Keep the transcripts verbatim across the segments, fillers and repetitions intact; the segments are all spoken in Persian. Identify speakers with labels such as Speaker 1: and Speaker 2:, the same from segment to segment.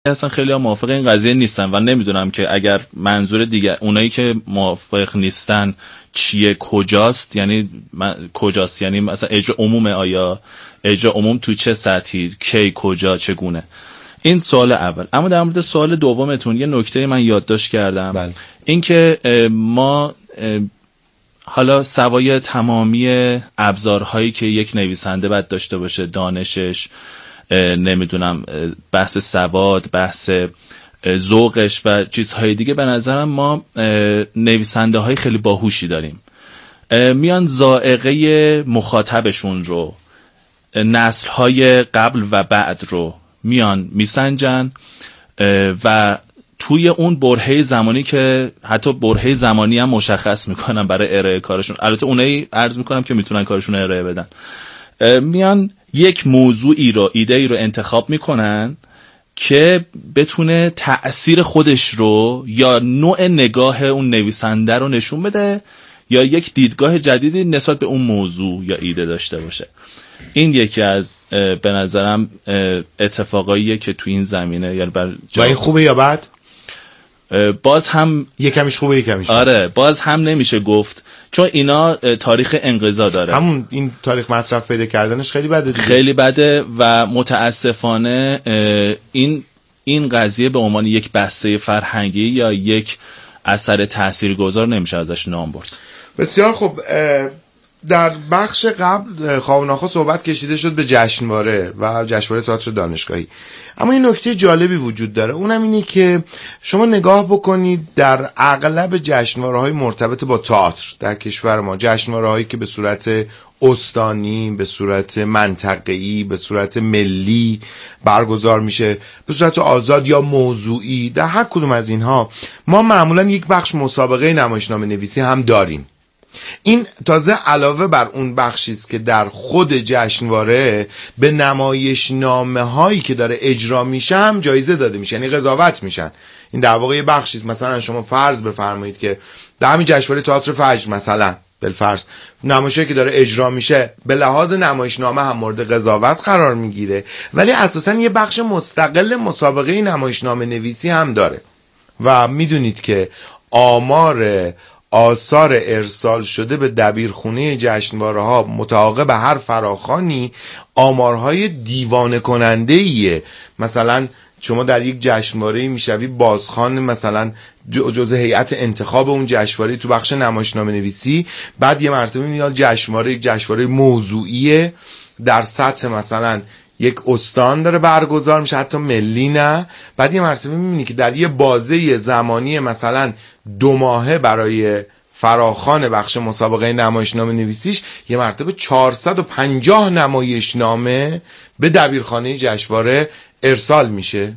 Speaker 1: اصلا خیلی ها موافق این قضیه نیستن و نمیدونم که اگر منظور دیگر اونایی که موافق نیستن چیه، کجاست، یعنی کجاست، یعنی مثلا اجرا عموم، آیا اجرا عموم تو چه سطحی، کی، کجا، چگونه. این سوال اول. اما در مورد سوال دومتون یه نکته من یادداشت کردم. بله. این که ما حالا سوای تمامی ابزارهایی که یک نویسنده باید داشته باشه، دانشش، نمیدونم بحث سواد، بحث ذوقش و چیزهای دیگه، به نظرم ما نویسنده های خیلی باهوشی داریم، میان ذائقه مخاطبشون رو، نسل های قبل و بعد رو میان میسنجن و توی اون برهه زمانی که حتی برهه زمانی هم مشخص میکنن برای ارائه کارشون، البته اونایی عرض میکنم که میتونن کارشون ارائه بدن، میان یک موضوعی رو، ایده ای رو انتخاب میکنن که بتونه تأثیر خودش رو یا نوع نگاه اون نویسنده رو نشون بده یا یک دیدگاه جدیدی نسبت به اون موضوع یا ایده داشته باشه. این یکی از به نظرم اتفاقاییه که تو این زمینه، یعنی بر
Speaker 2: جا... این خوبه یا بد؟
Speaker 1: باز هم
Speaker 2: یکمیش خوبه یکمیش بد.
Speaker 1: آره باز هم نمیشه گفت، چون اینا تاریخ انقضا داره.
Speaker 2: همون این تاریخ مصرف پیدا کردنش خیلی بده دیگه.
Speaker 1: خیلی بده و متاسفانه این این قضیه به عنوان یک بسته فرهنگی یا یک اثر تاثیرگذار نمیشه ازش نام برد.
Speaker 2: بسیار خوب. در بخش قبل خواب ناخواه صحبت کشیده شد به جشنواره و جشنواره تئاتر دانشگاهی، اما این نکته جالبی وجود داره، اونم اینه که شما نگاه بکنید در اغلب جشنواره‌های مرتبط با تئاتر در کشور ما، جشنواره‌هایی که به صورت استانی، به صورت منطقه‌ای، به صورت ملی برگزار میشه، به صورت آزاد یا موضوعی، در هر کدوم از اینها ما معمولا یک بخش مسابقه نمایشنامه نویسی هم داریم. این تازه علاوه بر اون بخشی است که در خود جشنواره به نمایشنامه هایی که داره اجرا میشه هم جایزه داده میشه، یعنی قضاوت میشن. این در واقع یه بخشی است. مثلا شما فرض بفرمایید که در همین جشنواره تئاتر فجر مثلا بالفرض نمایشی که داره اجرا میشه به لحاظ نمایشنامه هم مورد قضاوت قرار میگیره، ولی اساسا یه بخش مستقل مسابقه نمایشنامه نویسی هم داره. و میدونید که آمار آثار ارسال شده به دبیرخونه جشنواره ها متعاقب هر فراخوانی آمارهای دیوانه کننده ایه. مثلا شما در یک جشنواره میشوی بازخوان مثلا جزء هیئت انتخاب اون جشنواره تو بخش نمایشنامه نویسی، بعد یه مرتبه میاد جشنواره یک جشنواره موضوعیه در سطح مثلا یک استان داره برگزار میشه، حتی ملی نه، بعد یه مرتبه میبینی که در یه بازه زمانی مثلا دو ماهه برای فراخوان بخش مسابقه نمایشنامه نویسیش یه مرتبه چهارصد و پنجاه نمایشنامه به دبیرخانه جشنواره ارسال میشه.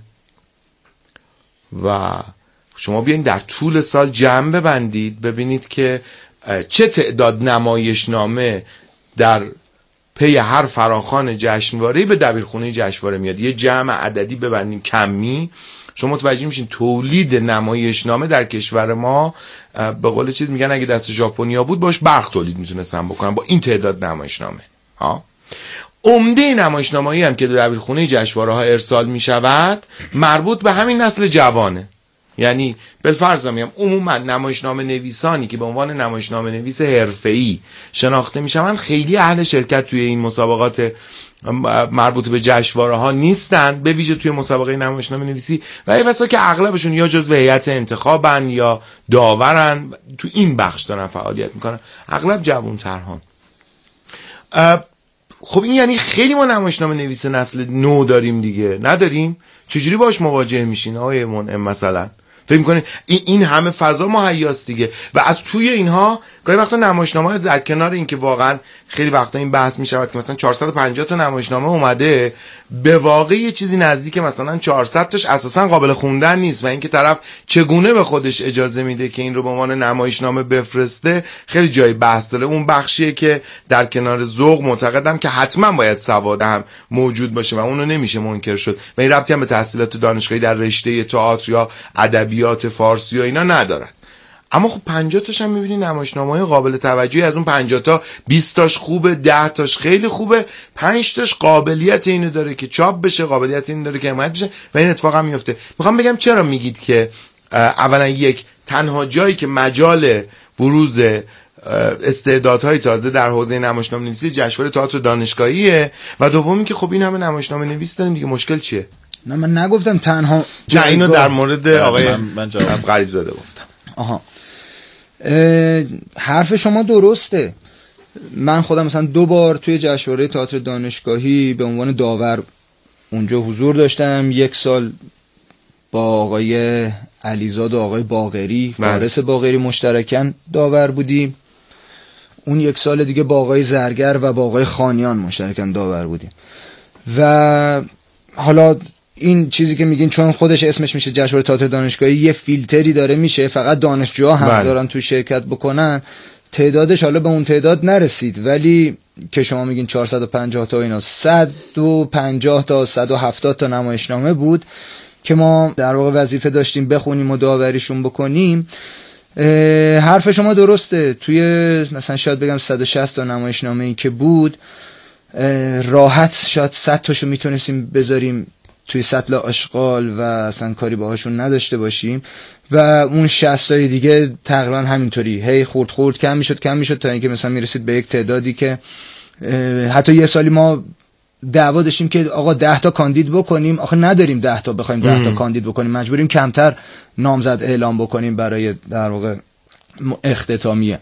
Speaker 2: و شما بیاین در طول سال جمع ببندید ببینید که چه تعداد نمایشنامه در پی هر فراخوان جشنواره به دبیرخونه جشنواره میاد. یه جمع عددی ببندیم کمی، شما متوجه میشین تولید نمایشنامه در کشور ما به قول چیز میگن اگه دست ژاپنیا بود باش برق تولید میتونستن بکنن با این تعداد نمایشنامه ها. عمده نمایشنامه‌ای هم که در دبیرخونه جشنواره ها ارسال میشود مربوط به همین نسل جوانه. یعنی بالفرض میگم عموما نمایشنامه نویسانی که به عنوان نمایشنامه نویس حرفه‌ای شناخته میشن خیلی اهل شرکت توی این مسابقات مربوط به جشنواره ها نیستن، به ویژه توی مسابقه نمایشنامه نویسی، و ای بسا که اغلبشون یا جزو هیئت انتخابن یا داورن، تو این بخش دارن فعالیت میکنن، اغلب جوان‌ترها. خب این یعنی خیلی ما نمایشنامه نویس نسل نو داریم دیگه، نداریم؟ چجوری باش مواجه میشین آقای منعم؟ مثلا فکر می‌کنین این این همه فضا مهیاست دیگه، و از توی اینها گاهی وقتا نمایشنامه در کنار این که واقعا خیلی وقتا این بحث میشود که مثلا چهارصد و پنجاه تا نمایشنامه اومده، به واقع یه چیزی نزدیک مثلا چهارصد تاش اساسا قابل خوندن نیست، و اینکه طرف چگونه به خودش اجازه میده که این رو به عنوان نمایشنامه بفرسته خیلی جای بحث داره. اون بخشیه که در کنار ذوق معتقدم که حتما باید سواد هم موجود باشه و اون رو نمیشه منکر شد، و این ربطی هم به تحصیلات دانشگاهی در رشته تئاتر یا ادبیات فارسی و اینا ندارد. اما خب پنجاه تاش هم می‌بینی نمایشنامه‌های قابل توجهی از اون پنجاه تا بیست تاش خوبه، ده تاش خیلی خوبه، پنج تاش قابلیت اینو داره که چاپ بشه، قابلیت اینو داره که حمایت بشه و این اتفاق هم میفته. میخوام بگم چرا میگید که اولا یک تنها جایی که مجال بروز استعدادهای تازه در حوزه نمایشنامه نویسی جشنواره تئاتر دانشگاهیه و دومی که خب این همه نمایشنامه نویس داریم دیگه، مشکل چیه؟
Speaker 3: نه من نگفتم تنها،
Speaker 2: نه اینو در مورد آقای
Speaker 1: غریب
Speaker 2: زاده گفتم.
Speaker 3: آها حرف شما درسته. من خودم مثلا دو بار توی جشنواره تئاتر دانشگاهی به عنوان داور اونجا حضور داشتم. یک سال با آقای علیزاد و آقای باقری، فارس باقری مشترکاً داور بودیم. اون یک سال دیگه با آقای زرگر و با آقای خانیان مشترکاً داور بودیم. و حالا این چیزی که میگین چون خودش اسمش میشه جشنواره تئاتر دانشگاهی، یه فیلتری داره میشه، فقط دانشجوها هم بله. دارن تو شرکت بکنن. تعدادش حالا به اون تعداد نرسید، ولی که شما میگین چهارصد و پنجاه تا اینا، صد و پنجاه تا صد و هفتاد تا نمایشنامه بود که ما در واقع وظیفه داشتیم بخونیم و داوریشون بکنیم. حرف شما درسته. توی مثلا شاید بگم صد و شصت تا نمایشنامه‌ای که بود، راحت شاید صد تاشو میتونستیم بذاریم توی سطل آشغال و اصلا کاری باهاشون نداشته باشیم و اون شصت تای دیگه تقریبا همینطوری هی خورد خورد کم میشد کم میشد تا اینکه مثلا میرسید به یک تعدادی که حتی یه سالی ما دعوا داشتیم که آقا ده تا کاندید بکنیم. آخه نداریم ده تا بخوایم ده تا کاندید بکنیم، مجبوریم کمتر نامزد اعلام بکنیم برای در واقع اختتامیه.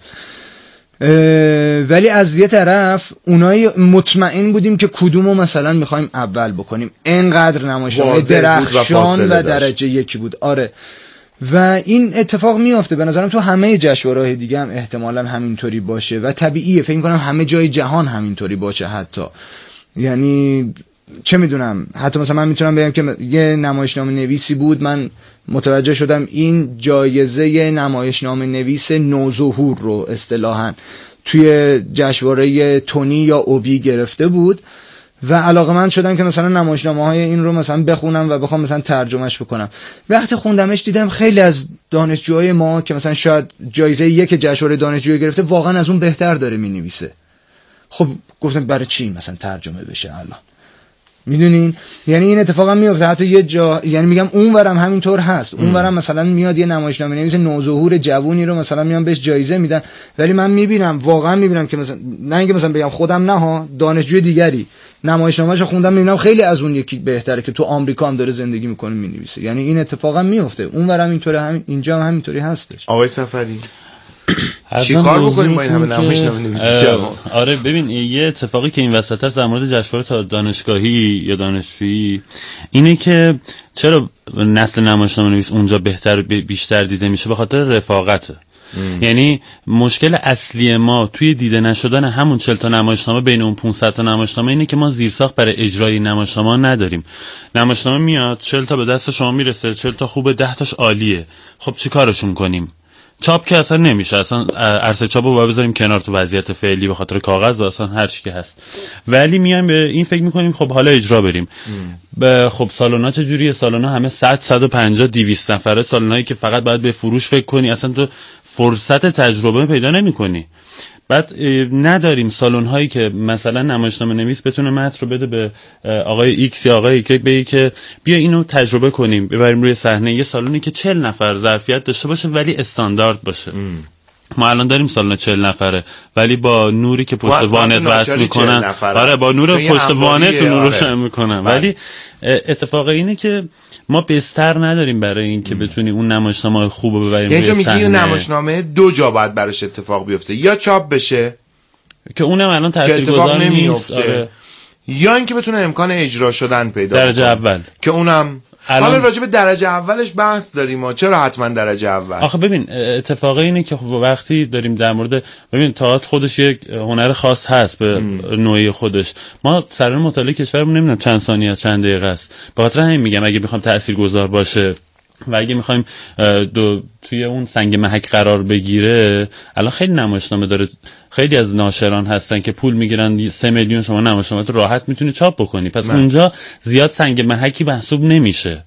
Speaker 3: ولی از یه طرف اونایی مطمئن بودیم که کدومو مثلا میخوایم اول بکنیم. اینقدر نمایشنامه درخشان و, و درجه یکی بود. آره و این اتفاق میافته به نظرم تو همه جشنواره‌های دیگه هم احتمالاً همینطوری باشه و طبیعیه. فکر می‌کنم همه جای جهان همینطوری باشه. حتی یعنی چه میدونم، حتی مثلا من میتونم بگم که یه نمایشنامه نویسی بود، من متوجه شدم این جایزه نمایشنامه نویس نوظهور رو اصطلاحاً توی جشنواره تونی یا اوبی گرفته بود و علاقه‌مند شدم که مثلا نمایشنامه‌های این رو مثلا بخونم و بخوام مثلا ترجمهش بکنم. وقتی خوندمش دیدم خیلی از دانشجوهای ما که مثلا شاید جایزه یک جشنواره دانشجویی گرفته واقعا از اون بهتر داره می‌نویسه. خب گفتم برای چی مثلا ترجمه بشه الان؟ میدونین یعنی این اتفاق هم میفته. حتی یه جا یعنی میگم اونورم همینطور هست. اونورم مثلا میاد یه نمایشنامه نویس نوظهور جوونی رو مثلا میان بهش جایزه میدن، ولی من میبینم واقعا میبینم که مثلا نه اینکه مثلا بگم خودم نه ها، دانشجوی دیگری نمایشنامه‌اشو خوندم میبینم خیلی از اون یکی بهتره که تو آمریکا هم داره زندگی میکنه مینویسه. یعنی این اتفاق هم میفته. اونورم اینطوره، همین اینجا هم همینطوری هستش.
Speaker 2: آقای سفری چی کار بکنیم با این همه نمایشنامه نویسی؟
Speaker 4: آره ببین یه اتفاقی که این وسط هست در مورد جشنواره دانشگاهی یا دانشجویی اینه که چرا نسل نمایشنامه نویس اونجا بهتر بیشتر دیده میشه؟ به خاطر رفاقته. ام. یعنی مشکل اصلی ما توی دیده نشدن همون چهل تا نمایشنامه بین اون پانصد تا نمایشنامه اینه که ما زیرساخت برای اجرای نمایشنامه نداریم. نمایشنامه میاد چهل تا به دست شما میرسه، چهل تا خوبه، ده تاش عالیه. خب چی کارشون کنیم؟ چاپ که اصلا نمیشه، اصلا عرصه چاپ رو باید بذاریم کنار تو وضعیت فعلی به خاطر کاغذ و اصلا هر چی که هست. ولی میایم به این فکر میکنیم خب حالا اجرا بریم. خب سالونا چه جوریه؟ سالونا همه صد صد و پنجاه دویست نفره، سالونایی که فقط باید به فروش فکر کنی، اصلا تو فرصت تجربه پیدا نمیکنی. بعد نداریم سالن هایی که مثلا نمایشنامه نویس بتونه متن رو بده به آقای ایکس یا آقای ایگرگ بگه که بیا اینو تجربه کنیم ببریم روی صحنه. یه سالونی که چهل نفر ظرفیت داشته باشه ولی استاندارد باشه. ام. ما الان داریم سالن چهل نفره ولی با نوری که پشت وانت وصل میکنن، آره با نور پشت وانت نور روشن میکنن، ولی اتفاق اینه که ما بستر نداریم برای این که بتونیم اون نمایشنامه خوب رو ببریم
Speaker 2: یعنی روی صحنه. یعنی تو میگی نمایشنامه دو جا باید براش اتفاق بیفته، یا چاپ بشه
Speaker 4: که اونم الان تاثیرگذار نیست، آره.
Speaker 2: یا اینکه بتونه امکان اجرا شدن پیدا
Speaker 4: درجه اول
Speaker 2: که اونم حالا راجع به درجه اولش بحث داریم ما. چرا حتما درجه اول؟
Speaker 4: آخه ببین اتفاق اینه که وقتی داریم در مورد ببین تئاتر خودش یک هنر خاص هست به نوعی خودش. ما سران مطالعه کشورمون نمیدونم چند ثانیه چند دقیقه است. به خاطر همین میگم اگه بخوام تاثیرگذار باشه و اگه میخوایم دو توی اون سنگ محک قرار بگیره، الان خیلی نمایشنامه داره، خیلی از ناشران هستن که پول میگیرن سه میلیون شما نمایشنامه تو راحت میتونی چاپ بکنی، پس من. اونجا زیاد سنگ محکی محسوب نمیشه.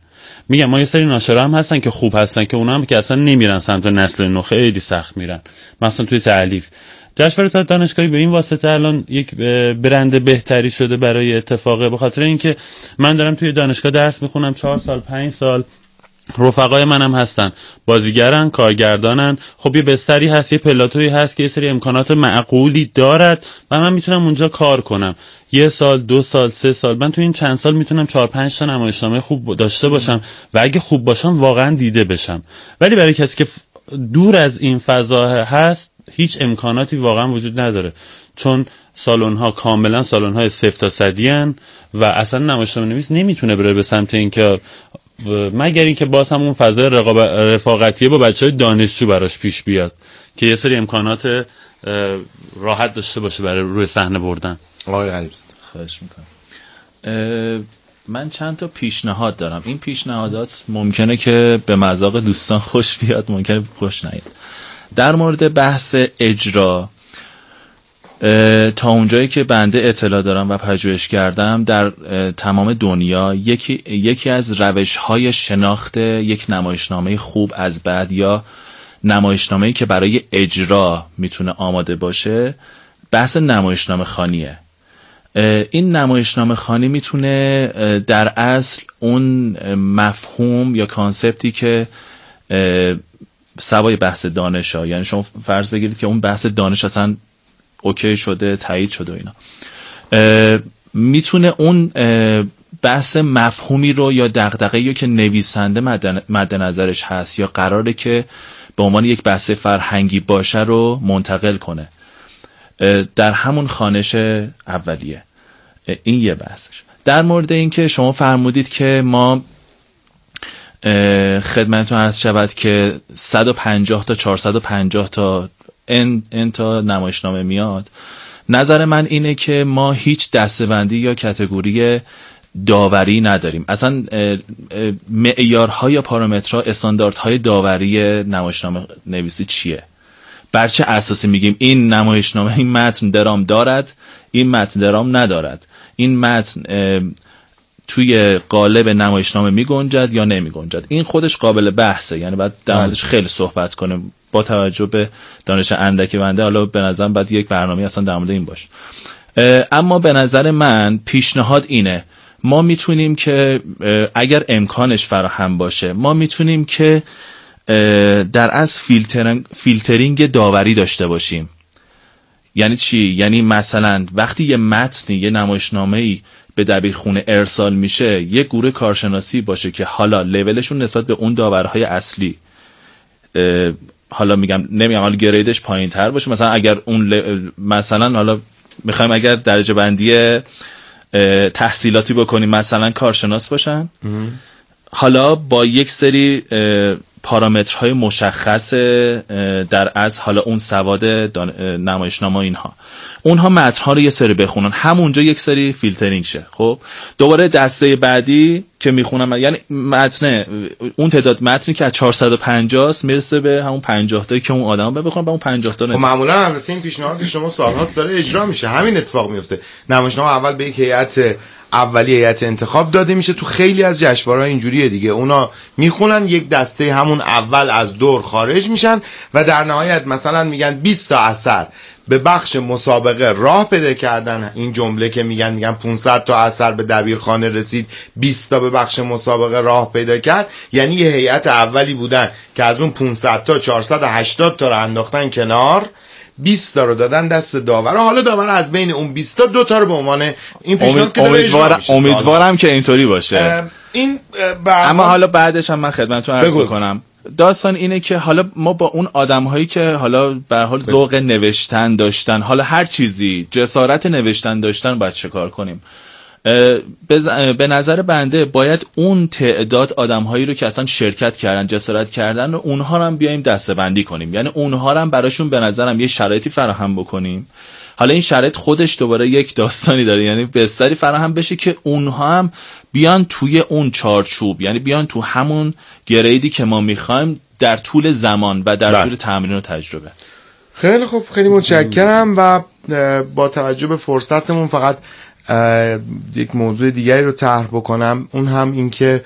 Speaker 4: میگم ما یه سری ناشرا هم هستن که خوب هستن که اونا هم که اصلا نمیرن سمت نسل نو، خیلی سخت میرن مثلا توی تالیف. جشنواره تئاتر دانشگاهی به این واسطه الان یک برند بهتری شده برای اتفاقه، به خاطر اینکه من دارم توی دانشگاه درس میخونم چهار سال پنج سال، رفقای منم هستن بازیگرن، کارگردانن، خب یه بستری هست، یه پلاتویی هست که یه سری امکانات معقولی دارد و من میتونم اونجا کار کنم. یه سال، دو سال، سه سال، من تو این چند سال میتونم چهار پنج تا نمایشنامه خوب داشته باشم و اگه خوب باشم واقعا دیده بشم. ولی برای کسی که دور از این فضا هست هیچ امکاناتی واقعا وجود نداره، چون سالن ها کاملا سالن های صفر تا صدی ان و اصلا نمایشنامه نویس نمیتونه بره به سمت اینکه مگر اینکه باز هم اون فضای رفاقتیه با بچهای دانشجو براش پیش بیاد که یه سری امکانات راحت داشته باشه برای روی صحنه بردن.
Speaker 2: آقای غریبزاده
Speaker 1: خواهش میکنم. من چند تا پیشنهاد دارم. این پیشنهادات ممکنه که به مذاق دوستان خوش بیاد، ممکنه خوش نیاد. در مورد بحث اجرا تا اونجایی که بنده اطلاع دارم و پژوهش کردم در تمام دنیا یکی یکی از روش‌های شناخت یک نمایشنامه خوب از بد یا نمایشنامه‌ای که برای اجرا میتونه آماده باشه بحث نمایشنامه خوانیه. این نمایشنامه خوانی میتونه در اصل اون مفهوم یا کانسپتی که سوای بحث دانش ها، یعنی شما فرض بگیرید که اون بحث دانش اصلا اوکی شده، تایید شده و اینا، میتونه اون بحث مفهومی رو یا دغدغه‌ای که نویسنده مد نظرش هست یا قراره که به عنوان یک بحث فرهنگی باشه رو منتقل کنه در همون خوانش اولیه. این یه بحثش. در مورد این که شما فرمودید که ما خدمتتون عرض شود که صد و پنجاه تا چهارصد و پنجاه تا این, این تا نمایشنامه میاد، نظر من اینه که ما هیچ دسته‌بندی یا کاتگوری داوری نداریم. اصلا معیارها یا پارامترها، استانداردهای داوری نمایشنامه نویسی چیه؟ بر چه اساسی میگیم این نمایشنامه این متن درام دارد، این متن درام ندارد، این متن توی قالب نمایشنامه میگنجد یا نمیگنجد؟ این خودش قابل بحثه، یعنی باید در موردش خیلی صحبت کنیم با توجه به دانش اندک بنده. حالا به نظرم باید یک برنامه اصلا در مورد این باشه. اما به نظر من پیشنهاد اینه، ما میتونیم که اگر امکانش فراهم باشه ما میتونیم که در از فیلترینگ, فیلترینگ داوری داشته باشیم. یعنی چی؟ یعنی مثلا وقتی یه متنی، یه نمایشنامه‌ای به دبیرخونه ارسال میشه، یه گروه کارشناسی باشه که حالا لولشون نسبت به اون داورهای اصلی، حالا میگم نمیگم حالا گریدش پایین تر باشه، مثلا اگر اون ل... مثلا حالا میخوایم اگر درجه بندی تحصیلاتی بکنیم مثلا کارشناس باشن، حالا با یک سری پارامترهای مشخص در از حالا اون سواد نمایشنامه اینها، اونها متن‌ها رو یه سری بخونن، همونجا یک سری فیلترینگ شه. خب دوباره دسته بعدی که میخونم، یعنی متن اون تعداد متنی که از چهارصد و پنجاه است میرسه به همون پنجاه تایی که اون آدما بخونن، به اون پنجاه تا.
Speaker 2: خب معمولا البته این پیشنهاد که شما سال‌هاست داره اجرا میشه، همین اتفاق میفته. نمایشنامه اول به یک هیئت اولی هیئت انتخاب داده میشه، تو خیلی از جشنواره‌ها اینجوریه دیگه، اونا میخونن، یک دسته همون اول از دور خارج میشن و در نهایت مثلا میگن بیست تا اثر به بخش مسابقه راه پیدا کردن. این جمله که میگن میگن پانصد تا اثر به دبیرخانه رسید، بیست تا به بخش مسابقه راه پیدا کرد، یعنی یه هیئت اولی بودن که از اون پانصد تا چهارصد و هشتاد تا رو انداختن کنار، بیست تا رو دادن دست داور. حالا داور از بین اون بیست تا دو تا رو به عنوان این پیشنهاد که داره اجرا میشه.
Speaker 1: امیدوارم که اینطوری باشه.
Speaker 2: این
Speaker 1: اما حالا بعدش هم من خدمتتون عرض بکنم، داستان اینه که حالا ما با اون آدم‌هایی که حالا به هر حال ذوق نوشتن داشتن، حالا هر چیزی جسارت نوشتن داشتن، باید چه کار کنیم؟ به نظر بنده باید اون تعداد آدم‌هایی رو که اصلا شرکت کردن، جسارت کردن، و اونها رو هم بیایم دسته‌بندی کنیم، یعنی اونها رو هم براشون به نظرم یه شرایطی فراهم بکنیم. حالا این شرایط خودش دوباره یک داستانی داره، یعنی بستری فراهم بشه که اونها هم بیان توی اون چارچوب، یعنی بیان تو همون گریدی که ما میخوایم در طول زمان و در طول تمرین و تجربه.
Speaker 2: خیلی خوب، خیلی متشکرم. و با توجه به فرصتمون فقط یک موضوع دیگری رو طرح بکنم، اون هم این که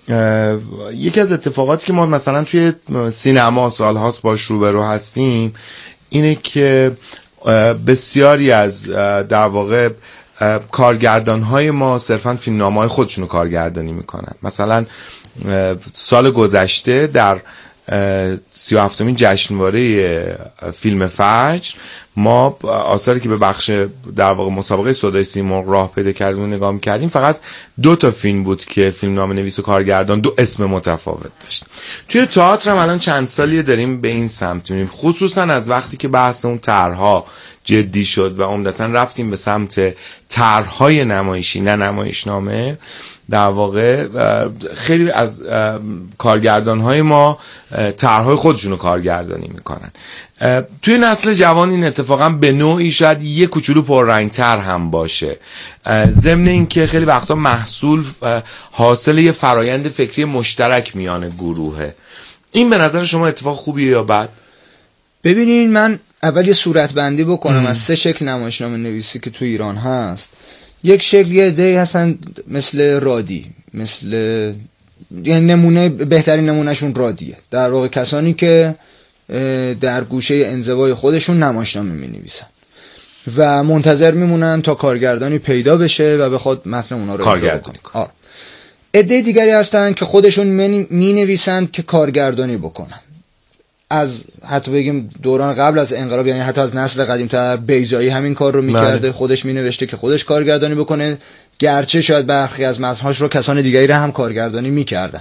Speaker 2: یکی از اتفاقاتی که ما مثلا توی سینما سالهاست باش روبرو هستیم اینه که بسیاری از در واقع کارگردان‌های ما صرفاً فیلمنامه‌های خودشونو کارگردانی میکنن. مثلا سال گذشته در سی و هفتمین جشنواره فیلم فجر ما آثاری که به بخش در واقع مسابقه صدای سیمرغ راه پیدا کرد و نگاه می‌کردیم فقط دو تا فیلم بود که فیلمنامه نویس و کارگردان دو اسم متفاوت داشت. توی تئاتر هم الان چند سالیه داریم به این سمت میریم، خصوصا از وقتی که بحث اون طرح‌ها جدی شد و عمدتاً رفتیم به سمت طرح‌های نمایشی نه نمایشنامه. در واقع خیلی از کارگردان‌های ما طرح‌های خودشونو کارگردانی میکنن. توی نسل جوان این اتفاقا به نوعی شاید یه کوچولو پررنگ‌تر هم باشه، ضمن اینکه خیلی وقتا محصول حاصل یه فرایند فکری مشترک میان گروهه. این به نظر شما اتفاق خوبیه یا بد؟
Speaker 3: ببینین من اول یه صورت بندی بکنم ام. از سه شکل نمایشنامه نویسی که تو ایران هست. یک شکل یه عده‌ای هستن مثل رادی، مثل یعنی نمونه بهترین نمونهشون رادیه، در واقع کسانی که در گوشه انزوای خودشون نمایشنامه می‌نویسن و منتظر میمونن تا کارگردانی پیدا بشه و بخواد متن اونا رو
Speaker 2: کارگردانی کنه.
Speaker 3: عده دیگری هستن که خودشون مینویسن که کارگردانی بکنن. از حتی بگیم دوران قبل از انقلاب، یعنی حتی از نسل قدیم‌تر، بیضایی همین کار رو می‌کرده، خودش مینوشته که خودش کارگردانی بکنه، گرچه شاید برخی از متن‌هاش رو کسان دیگری رو هم کارگردانی می‌کردن.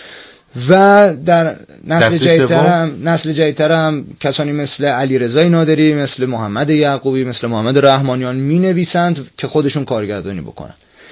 Speaker 3: و در نسل جدیدتر هم نسل جدیدتر هم کسانی مثل علیرضا نادری، مثل محمد یعقوبی، مثل محمد رحمانیان مینویسند که خودشون کارگردانی بکنن.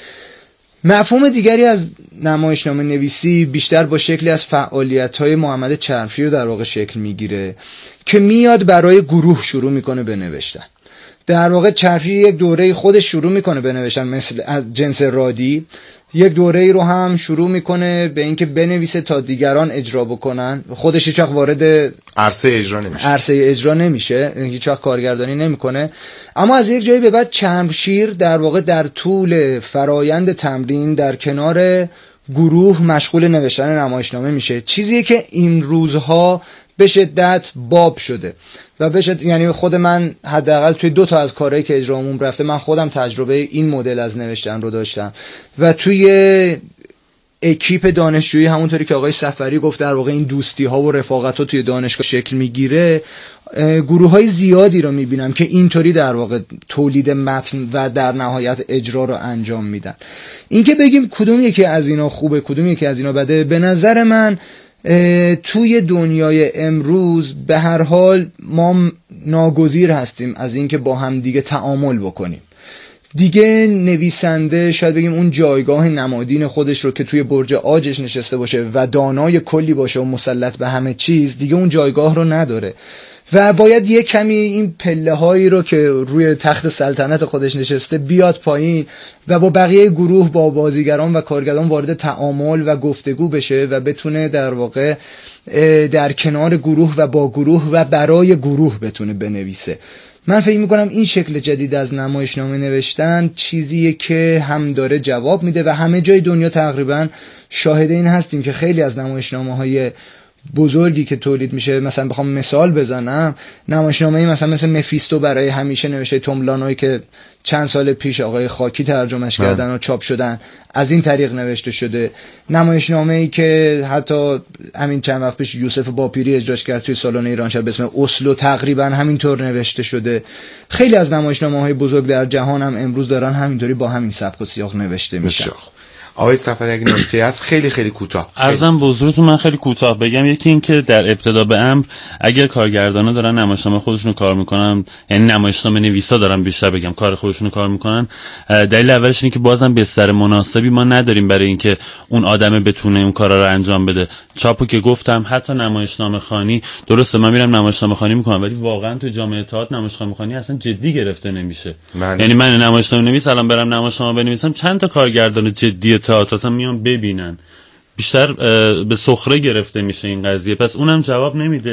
Speaker 3: مفهوم دیگری از نمایشنامه نویسی بیشتر با شکلی از فعالیت‌های محمد چرمشیر در واقع شکل میگیره که میاد برای گروه شروع میکنه به نوشتن. در واقع چرمشیر یک دوره خودش شروع میکنه به نوشتن مثل از جنس رادی، یک دوره رو هم شروع میکنه به اینکه بنویسه تا دیگران اجرا بکنن، خودش هیچ وقت وارد
Speaker 2: عرصه اجرا نمیشه
Speaker 3: عرصه اجرا نمیشه، هیچ وقت کارگردانی نمیکنه. اما از یک جایی به بعد چرمشیر در واقع در طول فرایند تمرین در کنار گروه مشغول نوشتن نمایشنامه میشه، چیزیه که این روزها به شدت باب شده و به شدت، یعنی خود من حداقل توی دو تا از کارهایی که اجرا عموم رفته من خودم تجربه این مدل از نوشتن رو داشتم و توی اکیپ دانشجویی همونطوری که آقای صفری گفت در واقع این دوستی ها و رفاقت ها توی دانشگاه شکل میگیره. گروه های زیادی رو میبینم که اینطوری در واقع تولید متن و در نهایت اجرا رو انجام میدن. اینکه بگیم کدوم یکی از اینا خوبه کدوم یکی از اینا بده، به نظر من توی دنیای امروز به هر حال ما ناگزیر هستیم از اینکه با هم دیگه تعامل بکنیم. دیگه نویسنده شاید بگیم اون جایگاه نمادین خودش رو که توی برج عاجش نشسته باشه و دانای کلی باشه و مسلط به همه چیز، دیگه اون جایگاه رو نداره و باید یه کمی این پله هایی رو که روی تخت سلطنت خودش نشسته بیاد پایین و با بقیه گروه، با بازیگران و کارگردان وارد تعامل و گفتگو بشه و بتونه در واقع در کنار گروه و با گروه و برای گروه بتونه بنویسه. من فکر میکنم این شکل جدید از نمایشنامه نوشتن چیزیه که هم داره جواب میده و همه جای دنیا تقریبا شاهد این هستیم که خیلی از نمایشنامه های بزرگی که تولید میشه، مثلا بخوام مثال بزنم، نمایشنامه‌ای مثلا مثل مفیستو برای همیشه نوشته توم لانوی که چند سال پیش آقای خاکی ترجمهش کردن و چاپ شدن، از این طریق نوشته شده. نمایشنامه‌ای که حتی همین چند وقت پیش یوسف باپیری اجراش کرد توی سالن ایران شهر به اسم اسلو، تقریبا همینطور نوشته شده. خیلی از نمایشنامه‌های بزرگ در جهان هم امروز دارن همینطوری با همین سبک و سیاق نوشته میشن.
Speaker 2: آقای صفری اگه نکته هست خیلی خیلی کوتاه.
Speaker 4: عرضم به حضورتون من خیلی کوتاه بگم. یکی این که در ابتدا به امر اگر کارگردانا دارن نمایشنامه خودشونو کار میکنن، یعنی نمایشنامه نویسا دارن بیشتر بگم کار خودشونو کار میکنن، دلیل اولش اینه که بازم بستر مناسبی ما نداریم برای اینکه اون آدمه بتونه اون کارا رو انجام بده. چاپو که گفتم، حتی نمایشنامه خوانی، درسته من میرم نمایشنامه خوانی میکنم ولی واقعا تو جامعه تئاتر نمایشنامه خوانی اصلا جدی گرفته نمیشه. من... یعنی من نمایشنامه نویس الان برم نمایشنامه بنویسم، چند تا کارگردان جدی تئاتر اصلا میان ببینن، بیشتر به سخره گرفته میشه این قضیه، پس اونم جواب نمیده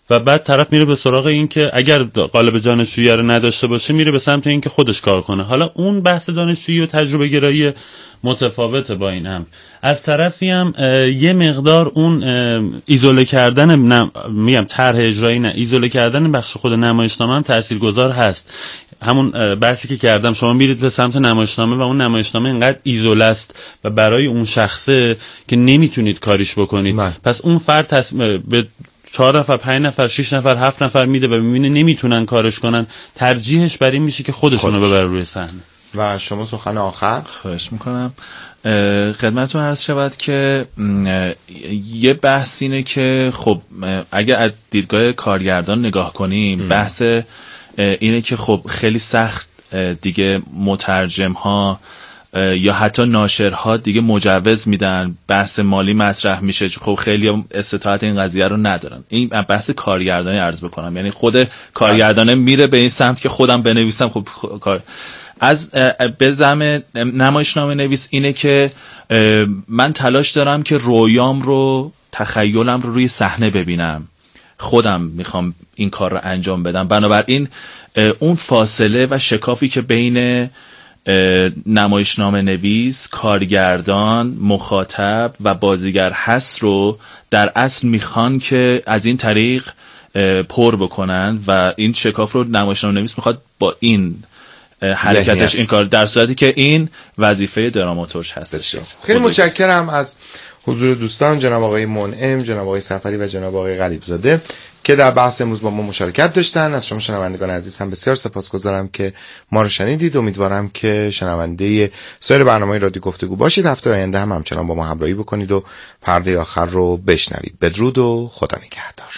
Speaker 4: و بعد طرف میره به سراغ این که اگر قالب دانشجویی رو نداشته باشه میره به سمت این که خودش کار کنه. حالا اون بحث دانشجویی و تجربه گرایی متفاوته با این هم. از طرفی هم یه مقدار اون ایزوله کردن نم... میگم طرح اجرایی نه ایزوله کردن بخش خود نمایشنامه هم تاثیرگذار هست. همون بحثی که کردم، شما میرید به سمت نمایشنامه و اون نمایشنامه اینقدر ایزوله است و برای اون شخصه که نمیتونید کاریش بکنید من. پس اون فرد تص... به چهار نفر، پنج نفر، شش نفر، هفت نفر میده و میبینه نمیتونن کارش کنن، ترجیحش بر این میشه که خودشونو خودش. ببر روی صحنه.
Speaker 2: و شما سخن آخر
Speaker 1: خواهش میکنم. خدمتتون عرض شود که یه بحث اینه که خب اگر از دیدگاه کارگردان نگاه کنیم ام. بحث اینه که خب خیلی سخت دیگه مترجم ها یا حتی ناشرها دیگه مجوز میدن، بحث مالی مطرح میشه، خب خیلی استطاعت این قضیه رو ندارن. این بحث کارگردانی عرض بکنم، یعنی خود کارگردانه میره به این سمت که خودم بنویسم. خب کار از به زعم نمایشنامه نویس اینه که من تلاش دارم که رویام رو، تخیلم رو روی صحنه ببینم، خودم میخوام این کار رو انجام بدم. بنابراین اون فاصله و شکافی که بین نمایشنامه نویس، کارگردان، مخاطب و بازیگر هست رو در اصل میخوان که از این طریق پر بکنن و این شکاف رو نمایشنامه نویس میخواد با این حرکتش ذهنیت. این کار، در صورتی که این وظیفه دراماتورگ هست.
Speaker 2: خیلی متشکرم از حضور دوستان، جناب آقای منعم، جناب آقای سفری و جناب آقای غریبزاده که در بحث امروز با ما مشارکت داشتن. از شما شنوندگان عزیز هم بسیار سپاسگزارم که ما رو شنیدید. امیدوارم که شنونده سایر برنامه‌های رادیو گفتگو باشید. هفته آینده هم همچنان با ما همراهی بکنید و پرده آخر رو بشنوید. بدرود و خدا نگهدار.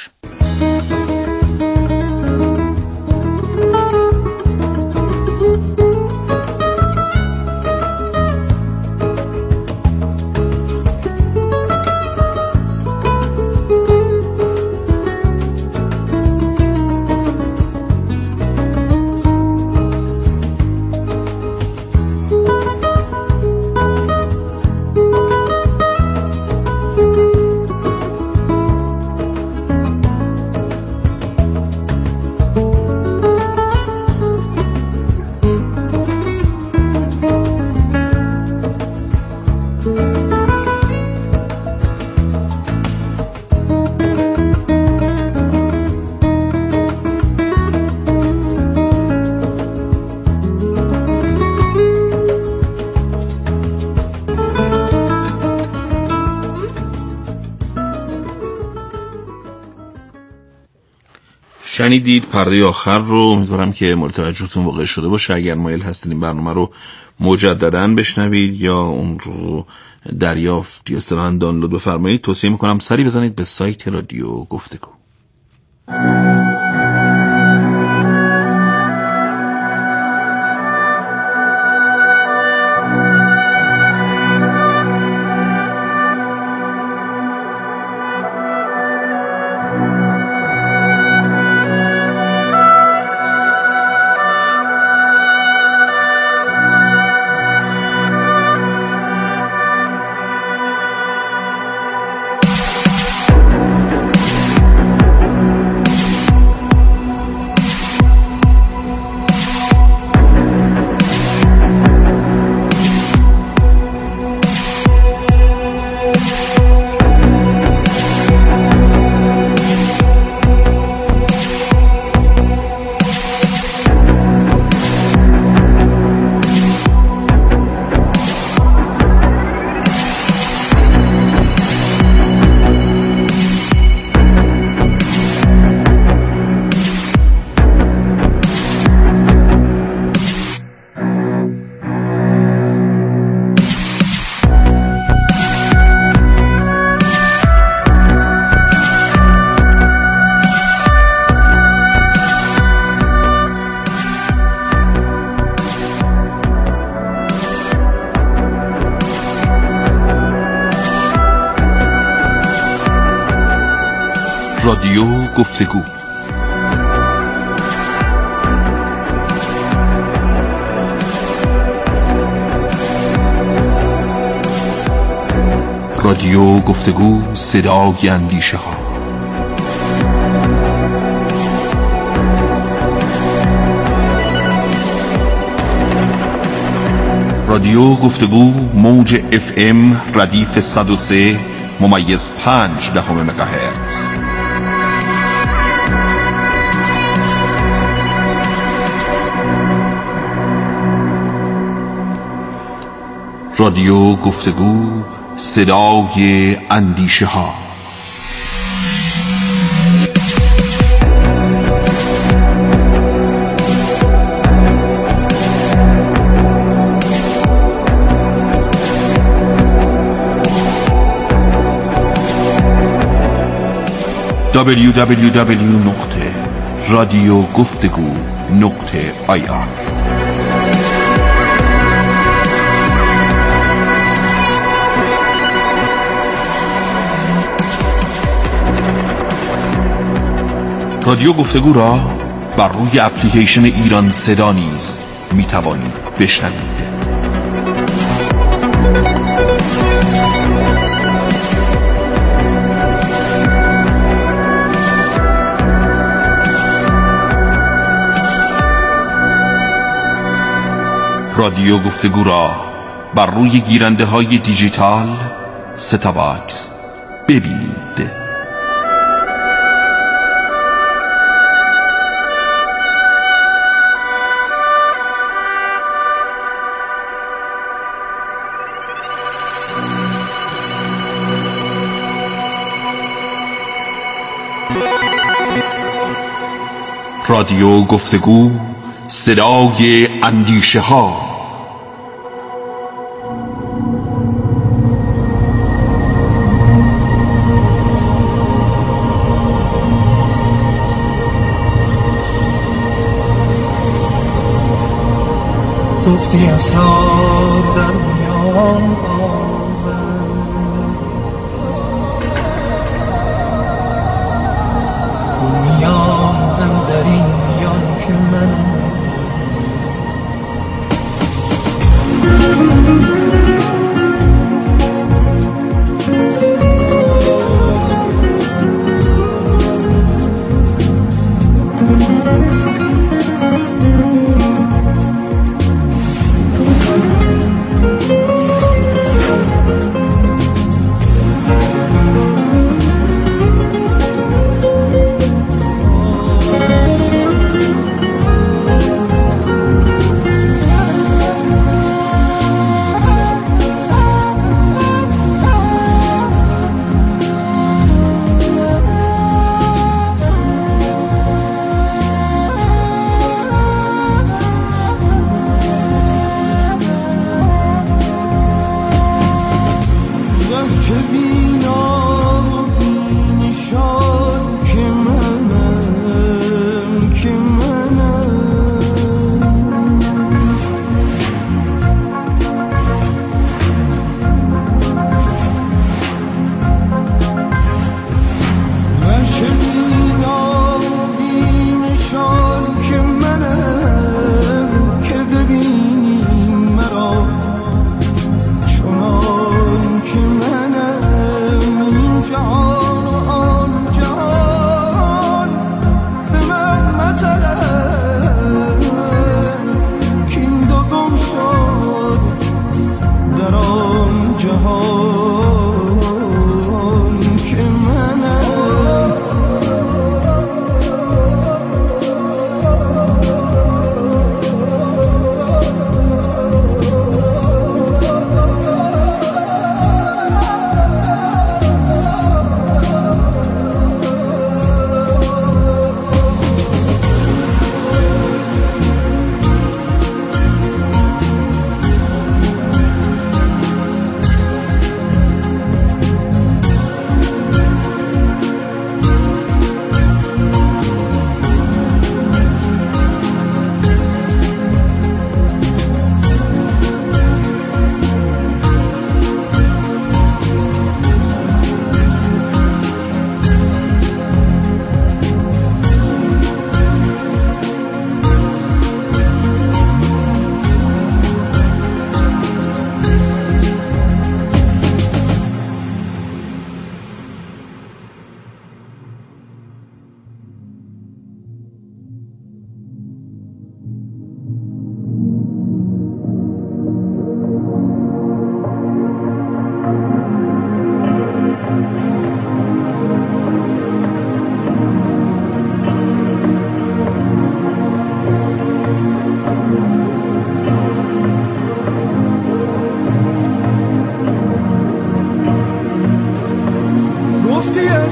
Speaker 5: شنیدید پرده آخر رو. امیدوارم که مورد توجهتون واقع شده باشه. اگر مایل هستید این برنامه رو مجدداً بشنوید یا اون رو دریافت یا اصطلاحاً دانلود بفرمایید، توصیه میکنم سری بزنید به سایت رادیو گفتگو. رادیو گفتگو. رادیو گفتگو، صدای اندیشه ها. رادیو گفتگو موج اف ام ردیف صد و سه ممیز پنج دهم مگاهرتز. رادیو گفتگو صدای اندیشه ها. دبلیو دبلیو دبلیو نقطه رادیو گفتگو نقطه آی آر. رادیو گفتگو را بر روی اپلیکیشن ایران صدا نیز می توانید بشنوید. رادیو گفتگو را بر روی گیرنده های دیجیتال ستاواکس ببینید. رادیو گفتگو صدای اندیشه ها.
Speaker 6: گفتی اسرار در میان